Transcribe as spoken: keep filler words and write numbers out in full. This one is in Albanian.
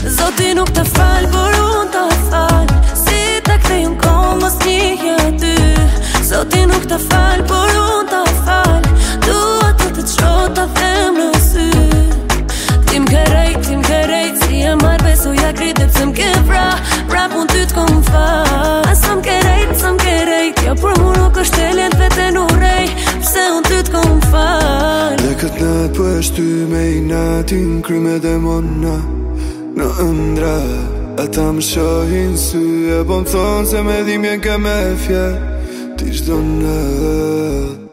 Zoti nuk të fal, por unë të fal. Si të kthej unë kohë mos njihja ty. Zoti nuk të fal, por unë të fal. Dua të të qoh të them në sy. Tim kërejt, tim kërejt, si e marrë besuja krite pse m'ke vra. Prap unë ty t'kom fal. Sa m'kerejt, sa m'kerejt, jo për mu nuk është e lent vete në rej. Pse unë ty t'kom fal. Dhe këtë natë po e shty me i natin kryme demona në ëndra. Ata më shohin sy e bon thonë se me dhimjen ke me fjell ti çdo natë.